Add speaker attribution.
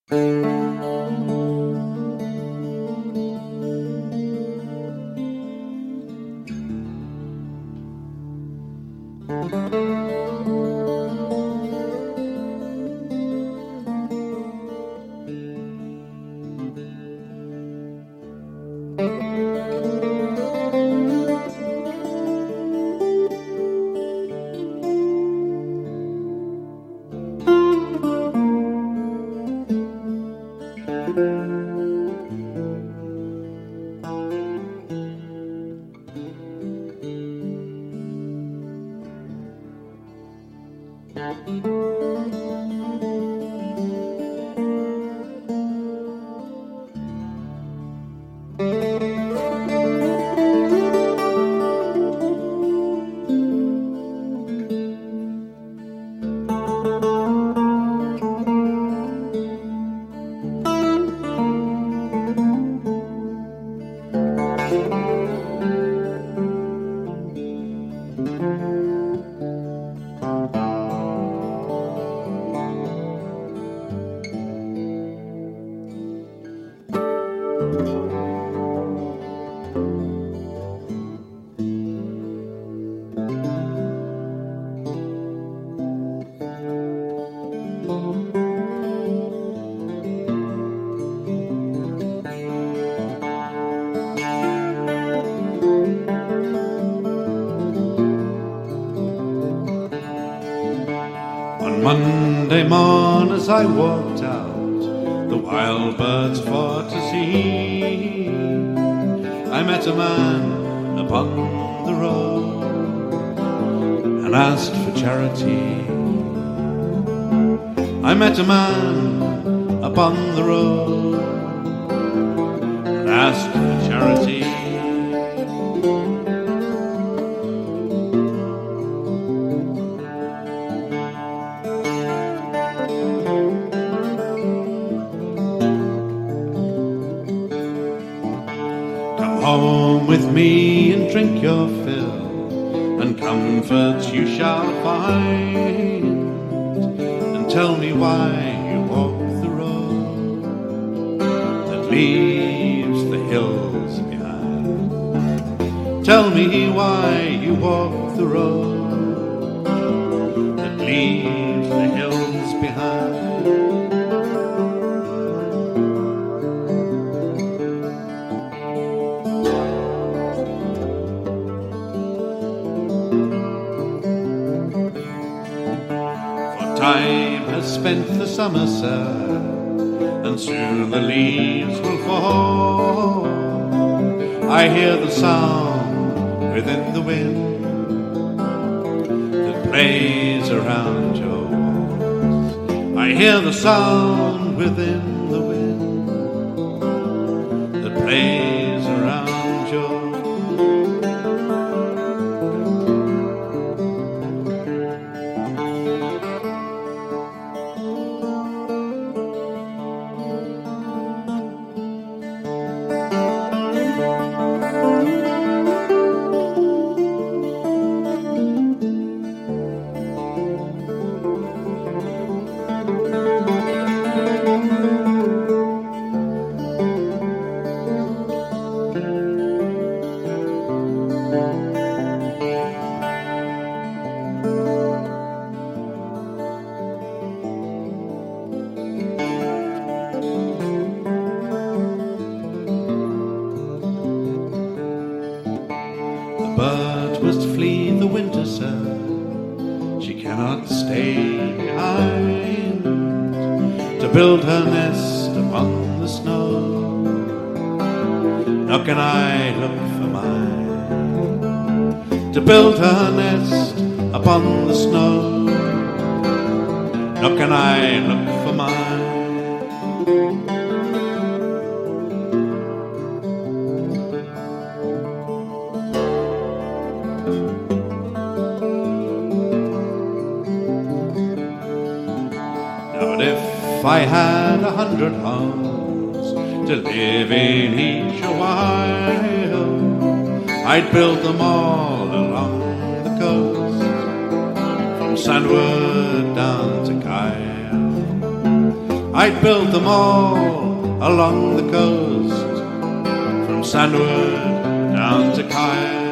Speaker 1: Monday morn as I walked out, the wild birds for to see, I met a man upon the road and asked for charity. I met a man upon the road and asked for charity. Home with me and drink your fill, and comfort you shall find. And tell me why you walk the road that leaves the hills behind. Tell me why you walk the road that leaves the hills behind. Time has spent the summer, sir, and soon the leaves will fall. I hear the sound within the wind that plays around your walls. I hear the sound within the wind that plays around your walls. The bird must flee the winter, sir. She cannot stay behind to build her nest upon the snow. Nor can I look for mine to build her nest upon the snow. Nor can I look for mine. But if I had 100 homes to live in each a while, I'd build them all along the coast, from Sandwood down to Kyle. I'd build them all along the coast, from Sandwood down to Kyle.